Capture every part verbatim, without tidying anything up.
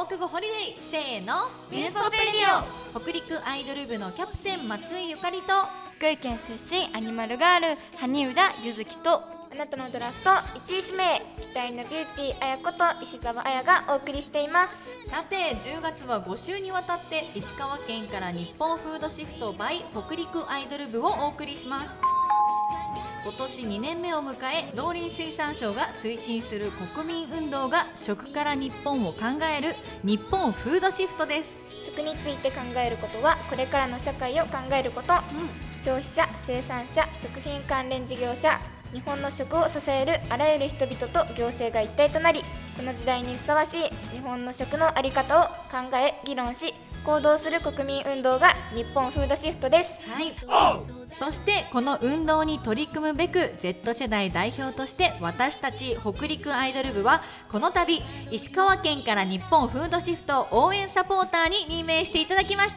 放課後ホリデー、せーの、 ミュースポップレディオ。北陸アイドル部のキャプテン松井ゆかりと福井県出身アニマルガール羽生田ゆずきとあなたのドラフトいちい指名期待のビューティーあやこと石澤あやがお送りしています。 さてじゅうがつはご週にわたって石川県から日本フードシフト by 北陸アイドル部をお送りします。今年にねんめを迎え、農林水産省が推進する国民運動が食から日本を考える日本フードシフトです。 食について考えることはこれからの社会を考えること、うん、消費者、生産者、食品関連事業者、日本の食を支えるあらゆる人々と行政が一体となり、この時代にふさわしい日本の食のあり方を考え議論し行動する国民運動が日本フードシフトです。 はい、そしてこの運動に取り組むべく Z 世代代表として私たち北陸アイドル部はこの度石川県から日本フードシフト応援サポーターに任命していただきました。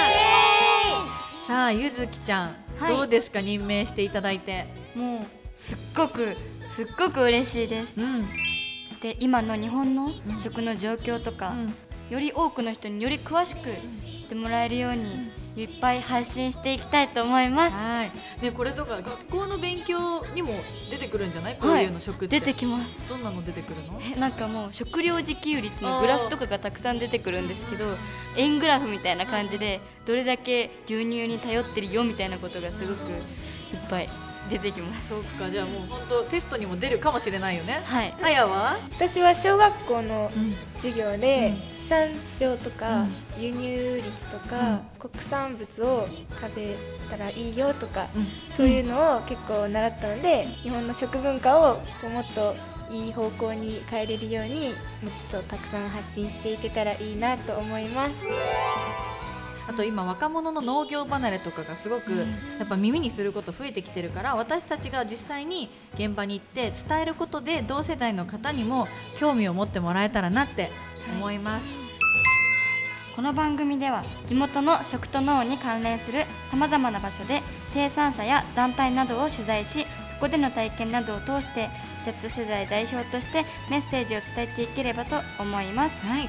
さあゆずきちゃん、はい、どうですか、任命していただいて。 もうすっごくすっごく嬉しいです、うん、で今の日本の食の状況とか、うん、より多くの人により詳しく知ってもらえるようにいっぱい発信していきたいと思います。 はい、ね、これとか学校の勉強にも出てくるんじゃない？こういうの食って、 はい、出てきます。 どんなの出てくるの？ えなんかもう食料自給率のグラフとかがたくさん出てくるんですけど、円グラフみたいな感じでどれだけ牛乳に頼ってるよみたいなことがすごくいっぱい出てきます。 そっか、じゃあもう本当テストにも出るかもしれないよね。 はい。 あやは？ 私は小学校の授業で、うん、地産地消とか、うん、輸入率とか、うん、国産物を食べたらいいよとか、うん、そういうのを結構習ったので、日本の食文化をこうもっといい方向に変えれるようにもっとたくさん発信していけたらいいなと思います。 あと今若者の農業離れとかがすごくやっぱ耳にすること増えてきてるから、私たちが実際に現場に行って伝えることで同世代の方にも興味を持ってもらえたらなって思います。はい、 この番組では地元の食と農に関連するさまざまな場所で生産者や団体などを取材し、そこでの体験などを通して Z 世代代表としてメッセージを伝えていければと思います。 はい、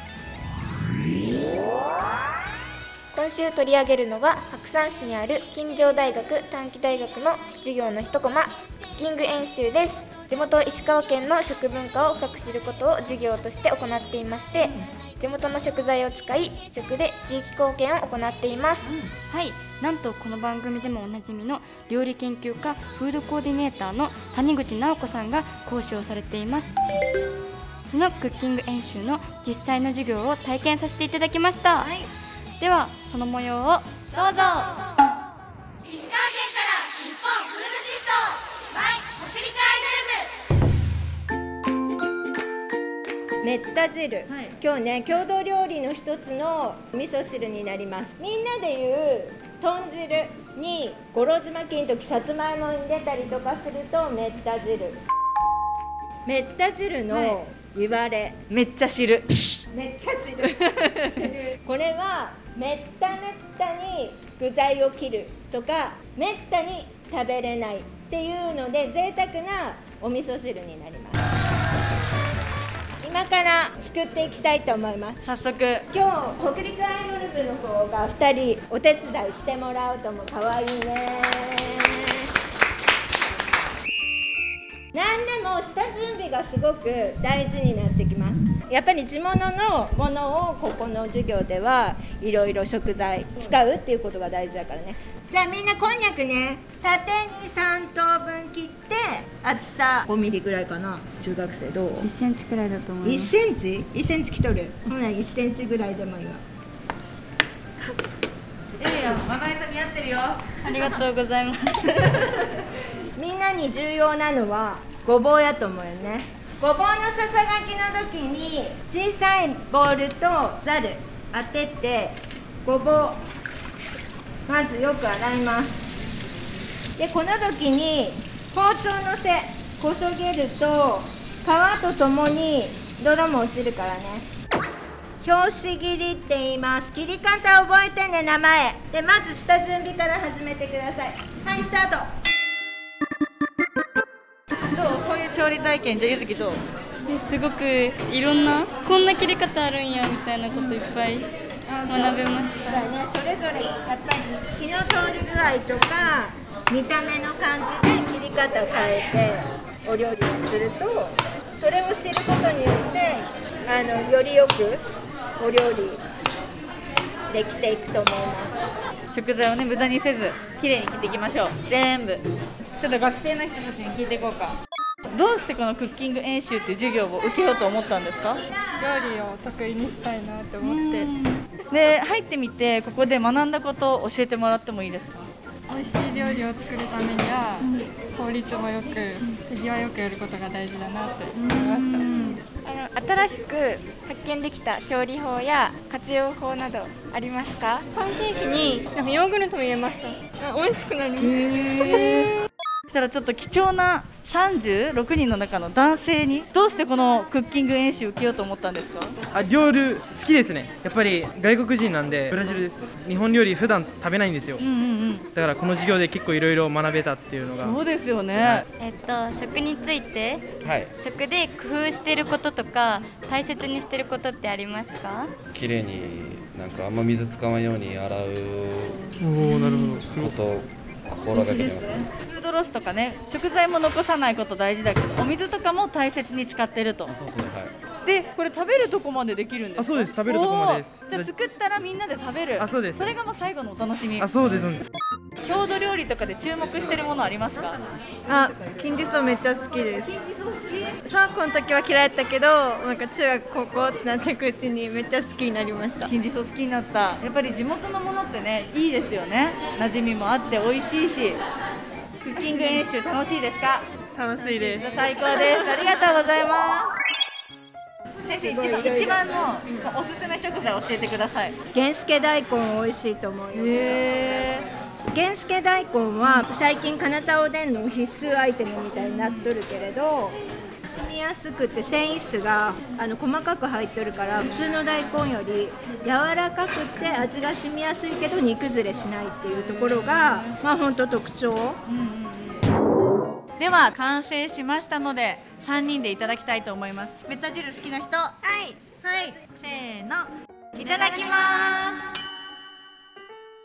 今週取り上げるのは白山市にある金城大学短期大学の授業の一コマ、クッキング演習です。地元石川県の食文化を深く知ることを授業として行っていまして、地元の食材を使い食で地域貢献を行っています。うん、 はい、なんとこの番組でもおなじみの料理研究家フードコーディネーターの谷口直子さんが講師をされています。そのクッキング演習の実際の授業を体験させていただきました。はい、ではその模様をどうぞ。石川県から日本フードシフト by 北陸アイドル部。 めった汁、はい、今日ね郷土料理の一つの味噌汁になります。みんなで言う豚汁に五郎島金時さつまいも入れたりとかするとめった汁。めった汁の言われ、はい、 めっちゃ汁めっちゃ汁これはめっためったに具材を切るとかめったに食べれないっていうので贅沢なお味噌汁になります。今から作っていきたいと思います。 早速今日北陸アイドル部の方がふたりお手伝いしてもらうともかわいいね。何でも下準備がすごく大事になってきます。やっぱり地物のものをここの授業ではいろいろ食材使うっていうことが大事だからね。じゃあみんなこんにゃくね、縦にさんとうぶん切って厚さごミリぐらいかな。中学生どう？ いっセンチくらいだと思います。 いっセンチ？いっセンチ切っとる。ほないっセンチぐらいでもいいわ。 いいよ、まな板似合ってるよ。 ありがとうございますみんなに重要なのはごぼうやと思うよね。ごぼうのささがきの時に小さいボウルとざる当ててごぼうまずよく洗います。でこの時に包丁の背こそげると皮とともに泥も落ちるからね。拍子切りって言います。切り方覚えてね、名前で。まず下準備から始めてください。はい、スタート。 どう？こういう調理体験じゃゆずきどう？ すごくいろんなこんな切り方あるんやみたいなこといっぱい学べましそうた。 だね、それぞれやっぱり火の通り具合とか見た目の感じで切り方変えてお料理をすると、それを知ることによってあのよりよくお料理できていくと思います。 食材をね無駄にせず綺麗に切っていきましょう。全部ちょっと学生の人たちに聞いていこうか。どうしてこのクッキング演習っていう授業を受けようと思ったんですか？ 料理を得意にしたいなって思って、 で入ってみてここで学んだことを教えてもらってもいいですか？ 美味しい料理を作るためには効率もよく手際よくやることが大事だなって思いました。あの新しく発見できた調理法や活用法などありますか？パンケーキになんかヨーグルトも入れました。あ、美味しくなりました。 そしたらちょっと貴重なさんじゅうろくにんの中の男性にどうしてこのクッキング演習受けようと思ったんですか？ あ、料理好きですね。やっぱり外国人なんでブラジルです。日本料理普段食べないんですよ。 うんうんうん。 だからこの授業で結構いろいろ学べたっていうのが。 そうですよね、 はい、 えっと食について、 はい、 食で工夫していることとか大切にしていることってありますか？ 綺麗になんかあんま水使わないように洗うおお、なるほど。すごいことを心がけてますね。 フードロスとかね、食材も残さないこと大事だけどお水とかも大切に使ってると。 そうですね、はい。 でこれ食べるとこまでできるんですか？ あ、そうです。食べるとこまでです。 おーじゃあ作ったらみんなで食べる。 あ、そうです。 それがもう最後のお楽しみ。 あ、そうです、そうです。 郷土料理とかで注目してるものありますか？ あ、金時草めっちゃ好きです。小学校の時は嫌いだったけど、なんか中学高校ってなっていくうちにめっちゃ好きになりました。 金時草好きになった。やっぱり地元のものってねいいですよね。馴染みもあって美味しいし。クッキング演習楽しいですか？ 楽しいです。 最高です。ありがとうございます。先生、一番一番のおすすめ食材教えてください。 源助大根美味しいと思うよ。 へー。 源助大根は最近金沢おでんの必須アイテムみたいになっとるけれど、染みやすくて繊維質があの細かく入っとるから普通の大根より柔らかくて味が染みやすいけど煮崩れしないっていうところがまあ本当特徴、うんうん、 では完成しましたのでさんにんでいただきたいと思います。めった汁好きな人？はいはいせーのいただきます。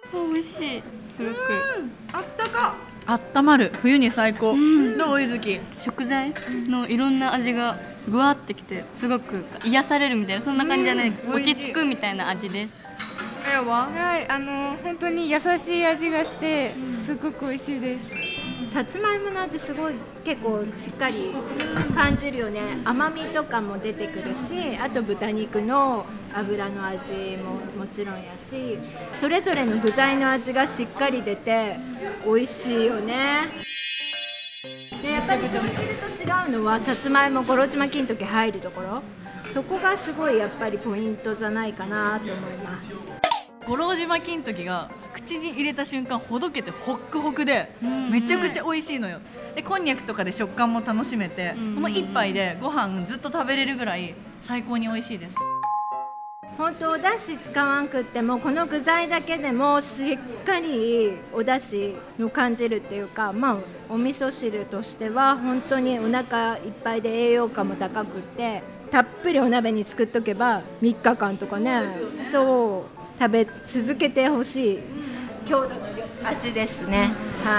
美味しい。すごくあったかあったまる。冬に最高、うん、どうゆずき？ 食材のいろんな味がぐわってきてすごく癒されるみたいな、そんな感じじゃない、うん、落ち着くみたいな味です。 えははい、あの本当に優しい味がしてすごく美味しいです。 さつまいもの味すごい結構しっかり感じるよね。甘みとかも出てくるし、あと豚肉の油の味ももちろんやし、それぞれの具材の味がしっかり出て美味しいよね。でやっぱり豚汁と違うのはさつまいも五郎島金時入るところ、そこがすごいやっぱりポイントじゃないかなと思います。 五郎島金時が口に入れた瞬間ほどけてホックホクでめちゃくちゃ美味しいのよ。でこんにゃくとかで食感も楽しめて、この一杯でご飯ずっと食べれるぐらい最高に美味しいです。 本当お出汁使わんくってもこの具材だけでもしっかりお出汁の感じるっていうか、まあお味噌汁としては本当にお腹いっぱいで栄養価も高くってたっぷりお鍋に作っとけばみっかかんとかね、そう食べ続けてほしい郷土の味ですね。はい。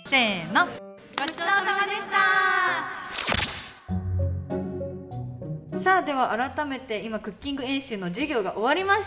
せーの、ごちそうさまでした。さあでは改めて今クッキング演習の授業が終わりました。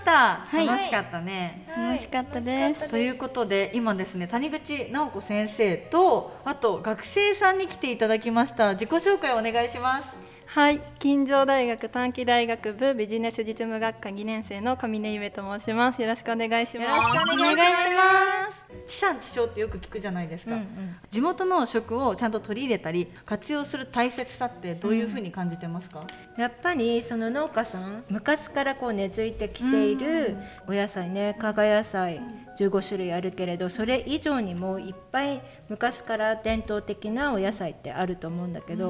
はい、 楽しかったね。 楽しかったです。 ということで今ですね、谷口直子先生とあと学生さんに来ていただきました。自己紹介をお願いします。 はい、金城大学短期大学部ビジネス実務学科にねん生の上根ゆめと申します。よろしくお願いします。 よろしくお願いします。地産地消ってよく聞くじゃないですか、うんうん、地元の食をちゃんと取り入れたり活用する大切さってどういうふうに感じてますか？ うん、やっぱりその農家さん昔からこう根付いてきているお野菜ね、加賀野菜じゅうごしゅるいあるけれど、それ以上にもいっぱい昔から伝統的なお野菜ってあると思うんだけど、うん、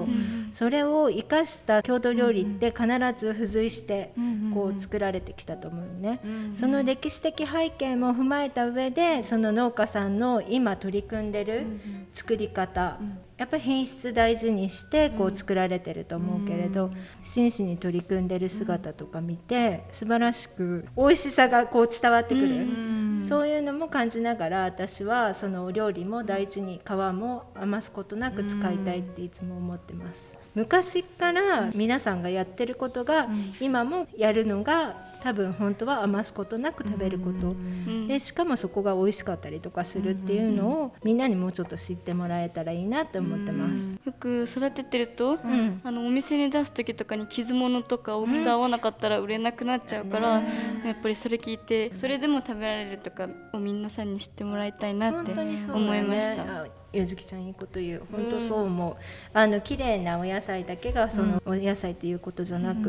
それを生かした郷土料理って必ず付随してこう作られてきたと思うね、うん、その歴史的背景も踏まえた上でその農農家さんの今取り組んでる作り方、やっぱり品質大事にしてこう作られてると思うけれど、真摯に取り組んでる姿とか見て素晴らしく美味しさがこう伝わってくる、そういうのも感じながら、私はそのお料理も大事に皮も余すことなく使いたいっていつも思ってます。昔から皆さんがやってることが今もやるのが多分本当は余すことなく食べることで、しかもそこが美味しかったりとかするっていうのをみんなにもうちょっと知ってもらえたらいいなって思ってます。 よく育ててると、うん、あのお店に出す時とかに傷物とか大きさ合わなかったら売れなくなっちゃうから、うん、やっぱりそれ聞いてそれでも食べられるとかを皆さんに知ってもらいたいなって思いました。 ゆずきちゃんいいこと言う。本当そう思う、うん、あの綺麗なお野菜だけがそのお野菜っていうことじゃなくって、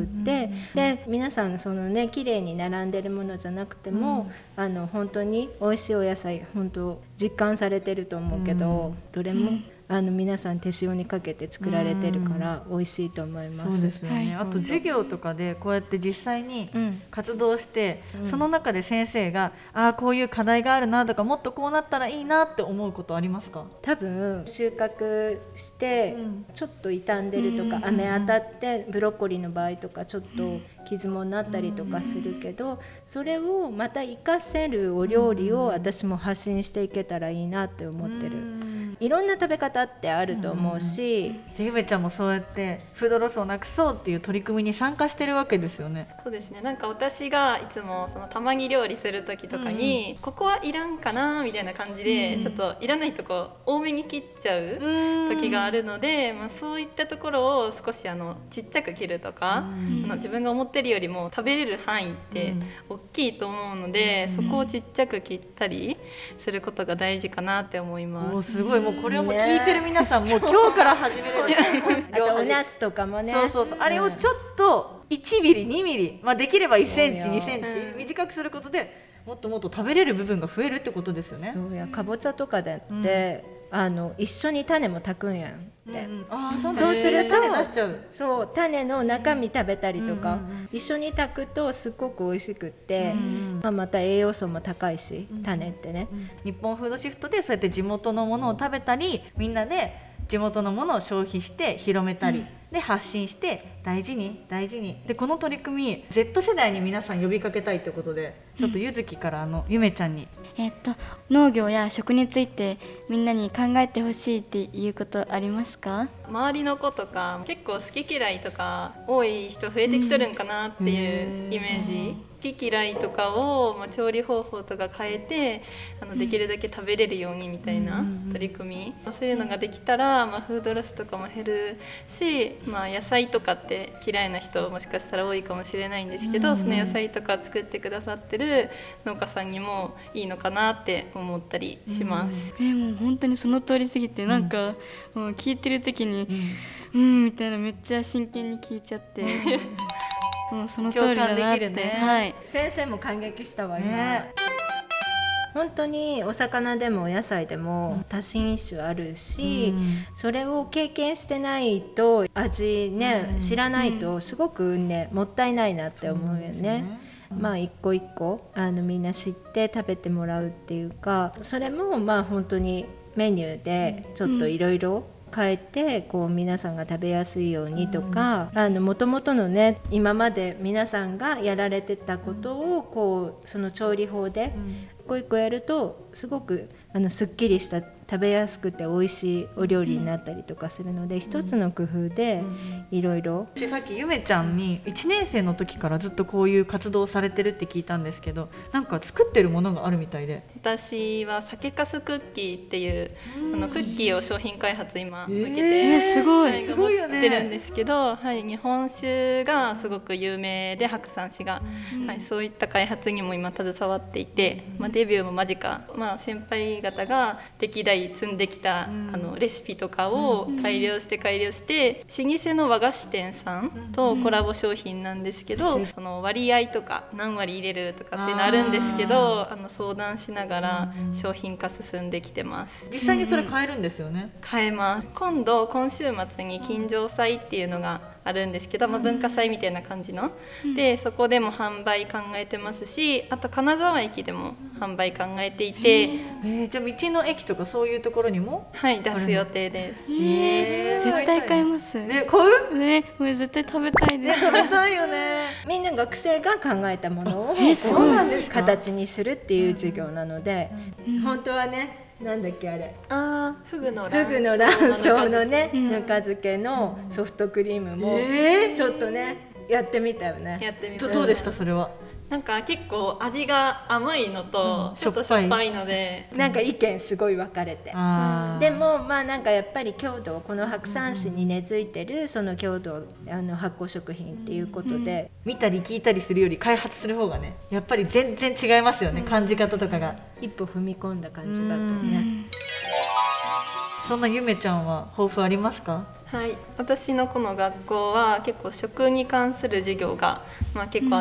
うん、で皆さんそのね綺麗に並んでるものじゃなくても、うん、あの本当に美味しいお野菜本当実感されてると思うけど、うん、どれも、うんあの皆さん手塩にかけて作られてるから美味しいと思います。 そうですよね、はい、あと授業とかでこうやって実際に活動して、うん、その中で先生がああこういう課題があるなとかもっとこうなったらいいなって思うことありますか？ 多分収穫してちょっと傷んでるとか、うん、雨当たってブロッコリーの場合とかちょっと傷もなったりとかするけど、それをまた活かせるお料理を私も発信していけたらいいなって思ってる。いろんな食べ方ってあると思うし、 じゃあゆめちゃんもそうやってフードロスをなくそうっていう取り組みに参加してるわけですよね。 そうですね、なんか私がいつもそのたまに料理する時とかに、うん、ここはいらんかなみたいな感じで、うん、ちょっといらないとこ多めに切っちゃう時があるので、まあ、そういったところを少しあのちっちゃく切るとか、うん、あの自分が思ってるよりも食べれる範囲って大きいと思うので、うん、そこをちっちゃく切ったりすることが大事かなって思います。 おすごい、もうこれをもう聞いてる皆さん、ね、もう今日から始めれるあとおナスとかもね、 そうそうそう、あれをちょっといちミリにミリ、まあ、できればいっセンチにセンチ短くすることでもっともっと食べれる部分が増えるってことですよね。 そうや、かぼちゃとかだって、うん、あの一緒に種も炊くんやんって、うんうん、あ そう, そうすると種出しちゃう。そう種の中身食べたりとか、うんうん、一緒に炊くとすっごく美味しくって、うんうんまあ、また栄養素も高いし、うん、種ってね、うん、 日本フードシフトでそうやって地元のものを食べたり、みんなで地元のものを消費して広めたり、うん、で発信して大事に大事にで、この取り組み Z 世代に皆さん呼びかけたいということで、ちょっとゆずきからあのゆめちゃんに、 えっと農業や食についてみんなに考えてほしいっていうことありますか？ 周りの子とか結構好き嫌いとか多い人増えてきてるんかなっていうイメージ、好き嫌いとかを、まあ、調理方法とか変えてあのできるだけ食べれるようにみたいな取り組み、そういうのができたら、まあ、フードロスとかも減るし、まあ、野菜とかって嫌いな人もしかしたら多いかもしれないんですけど、その野菜とか作ってくださってる農家さんにもいいのかなって思ったりします。 えー、もう本当にその通りすぎて、なんか、うん、もう聞いてる時にうん、うんみたいな、めっちゃ真剣に聞いちゃってもうその通りだなって、ねはい、 先生も感激したわね。本当にお魚でもお野菜でも多品種あるし、うん、それを経験してないと味ね、うん、知らないとすごくねもったいないなって思うよね。まあ一個一個あのみんな知って食べてもらうっていうか、それもまあ本当にメニューでちょっといろいろ変えてこう皆さんが食べやすいようにとか、あの元々のね今まで皆さんがやられてたことをこうその調理法で一個一個やるとすごくあのすっきりした食べやすくて美味しいお料理になったりとかするので、一つの工夫でいろいろ。 さっきゆめちゃんにいちねん生の時からずっとこういう活動をされてるって聞いたんですけど、なんか作ってるものがあるみたいで。 私は酒粕クッキーっていうあのクッキーを商品開発今向けて、 えー、すごい、 はい、頑張ってるんですけど、はい、日本酒がすごく有名で白山市が、はい、そういった開発にも今携わっていて、まあ、デビューも間近、まあ、先輩方が歴代積んできた、うん、あのレシピとかを改良して改良して、うん、老舗の和菓子店さんとコラボ商品なんですけど、うん、その割合とか何割入れるとかそういうのあるんですけど、あの相談しながら商品化進んできてます。 実際にそれ買えるんですよね？ 買えます。今度今週末に金城祭っていうのがあるんですけど、まあ、文化祭みたいな感じの、うん、でそこでも販売考えてますし、あと金沢駅でも販売考えていて、 えー、じゃあ道の駅とかそういうところにもはい出す予定です。 えー、絶対買います。 ね、買う？ ね、もう絶対食べたいです。 ね、食べたいよね。 みんな学生が考えたものをそうなんですか？ 形にするっていう授業なので、うん、本当はね、なんだっけあれ、 あフグのフグの卵巣のね、ぬか漬けのソフトクリームもちょっとねやってみたよね。 やってみた。 どうでしたそれは？ なんか結構味が甘いのとちょっとしょっぱいので、 なんか意見すごい分かれて、でもまあなんかやっぱり郷土、この白山市に根付いてるその郷土あの発酵食品っていうことで、 見たり聞いたりするより開発する方がね、やっぱり全然違いますよね、感じ方とかが。 一歩踏み込んだ感じだったね。 そんなゆめちゃんは抱負ありますか？ はい、私のこの学校は結構食に関する授業が、まあ、結構あって、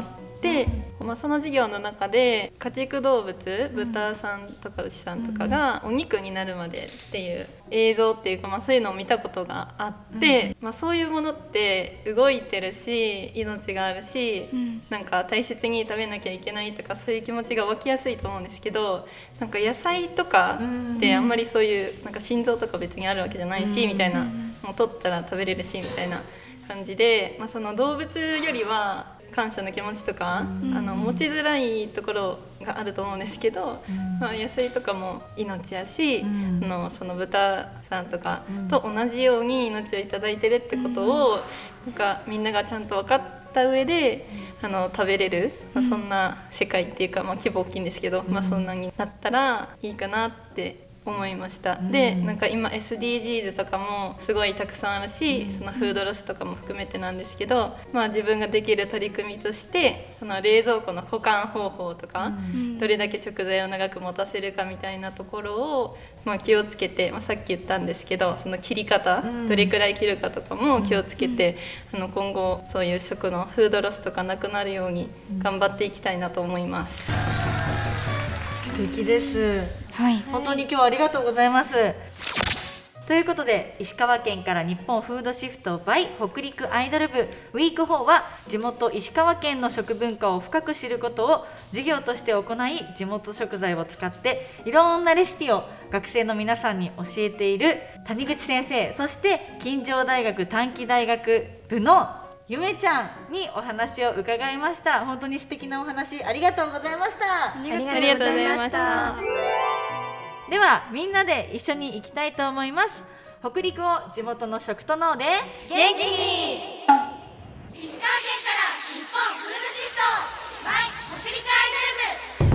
うんまあ、その授業の中で家畜動物、豚さんとか牛さんとかがお肉になるまでっていう映像っていうか、まあ、そういうのを見たことがあって、まあ、そういうものって動いてるし命があるし、なんか大切に食べなきゃいけないとかそういう気持ちが湧きやすいと思うんですけど、なんか野菜とかってあんまりそういうなんか心臓とか別にあるわけじゃないしみたいな、もう取ったら食べれるしみたいな感じで、まあ、その動物よりは感謝の気持ちとか、うん、あの持ちづらいところがあると思うんですけど、うんまあ、野菜とかも命やし、うん、あのその豚さんとかと同じように命をいただいてるってことを、うん、なんかみんながちゃんと分かった上であの食べれる、まあ、そんな世界っていうか、まあ、規模大きいんですけど、うんまあ、そんなになったらいいかなって思いました。で、なんか今 エスディージーズ とかもすごいたくさんあるし、そのフードロスとかも含めてなんですけど、まあ、自分ができる取り組みとしてその冷蔵庫の保管方法とか、どれだけ食材を長く持たせるかみたいなところを、まあ、気をつけて、まあ、さっき言ったんですけどその切り方、どれくらい切るかとかも気をつけて、あの今後そういう食のフードロスとかなくなるように頑張っていきたいなと思います。 素敵です、はい、本当に今日はありがとうございます。ということで石川県から日本フードシフト by 北陸アイドル部ウィークフォーは地元石川県の食文化を深く知ることを授業として行い、地元食材を使っていろんなレシピを学生の皆さんに教えている谷口先生、そして金城大学短期大学部のゆめちゃんにお話を伺いました。本当に素敵なお話ありがとうございました。 ありがとうございました。 ではみんなで一緒に行きたいと思います。北陸を地元の食と脳で元気に。 石川県から日本フードシフト by 北陸アイドル部。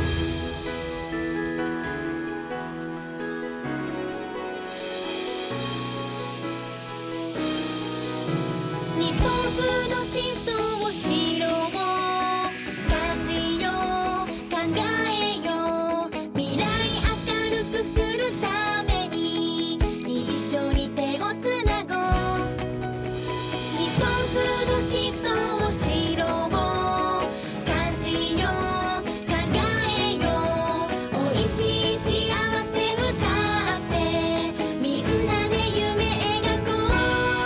日本フードシフトを知ろう、感じよう、考えよう、未来明るくするために一緒に手をつなごう。日本フードシフトを知ろう、感じよう、考えよう、おいしい幸せ歌ってみんなで夢描こう。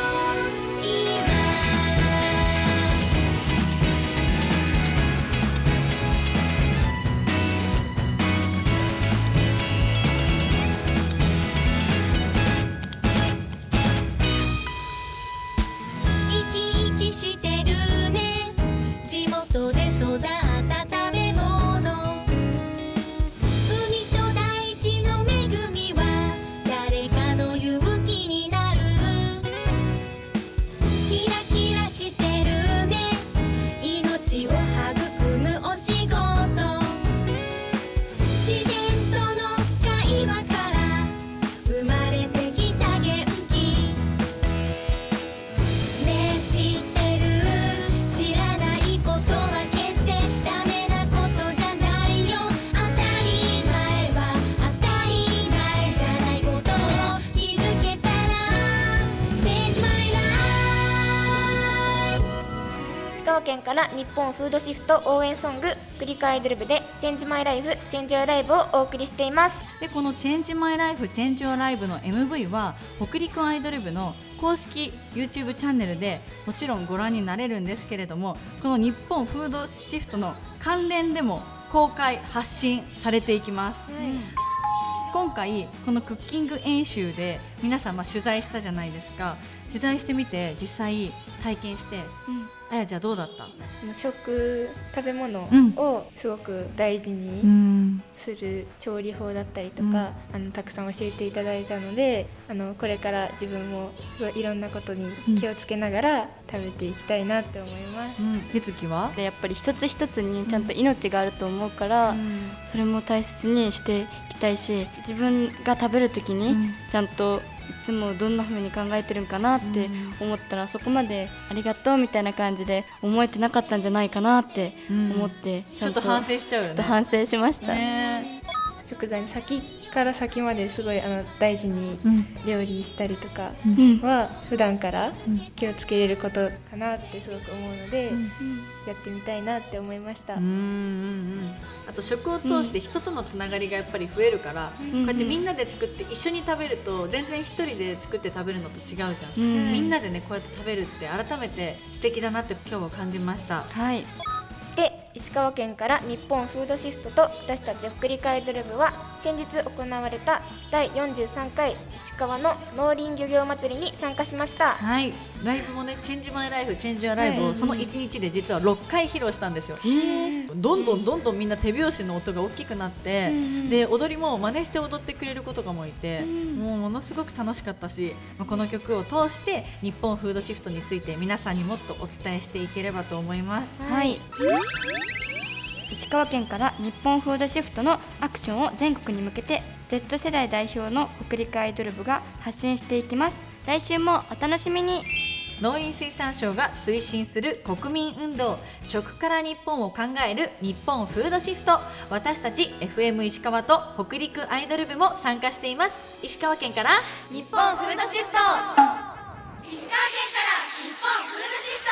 してるね、地元で育った食べ物。海と大地の恵みは誰かの勇気になる。キラキラしてるね、命を育むお仕事。自然との会話から生まれてきた元気ね。知って知らないことは決してダメなことじゃないよ。当たり前は当たり前じゃないことを気づけたら Change my life。 石川県から日本フードシフト応援ソング北陸アイドル部でチェンジマイライフチェンジヨーライブをお送りしています。 でこのチェンジマイライフチェンジヨーライブの エムブイ は北陸アイドル部の公式 YouTube チャンネルでもちろんご覧になれるんですけれども、この日本フードシフトの関連でも公開発信されていきます、はい、今回このクッキング演習で皆さんまあ取材したじゃないですか。取材してみて実際体験して、うん、あやちゃんどうだった？ 食食べ物をすごく大事にする調理法だったりとか、うん、あのたくさん教えていただいたので、あのこれから自分もいろんなことに気をつけながら食べていきたいなって思います。 ゆつきはでやっぱり一つ一つにちゃんと命があると思うから、うん、それも大切にしていきたいし、自分が食べるときにちゃんといつもどんな風に考えてるんかなって思ったら、そこまでありがとうみたいな感じで思えてなかったんじゃないかなって思って、 ちょっと反省しちゃうよね。 ちょっと反省しました、 ね、食材の先から先まですごいあの大事に料理したりとかは普段から気をつけれることかなってすごく思うので、うん、やってみたいなって思いました。 うんうんうん、あと食を通して人とのつながりがやっぱり増えるから、うん、こうやってみんなで作って一緒に食べると全然一人で作って食べるのと違うじゃん、うん、みんなでねこうやって食べるって改めて素敵だなって今日は感じました。 はい。 そして石川県から日本フードシフトと私たち北陸アイドル部は先日行われただいよんじゅうさんかい石川の農林漁業祭りに参加しました。 はい、ライブもねチェンジマイライフチェンジヨーライブをそのいちにちで実はろっかい披露したんですよ。どんどんどんどんみんな手拍子の音が大きくなって、で踊りも真似して踊ってくれる子とかもいて、もうものすごく楽しかったし、この曲を通して日本フードシフトについて皆さんにもっとお伝えしていければと思います。 はい、石川県から日本フードシフトのアクションを全国に向けて Z 世代代表の北陸アイドル部が発信していきます。来週もお楽しみに。 農林水産省が推進する国民運動、食から日本を考える日本フードシフト、私たち エフエム 石川と北陸アイドル部も参加しています。石川県から日本フードシフト、石川県から日本フードシフト。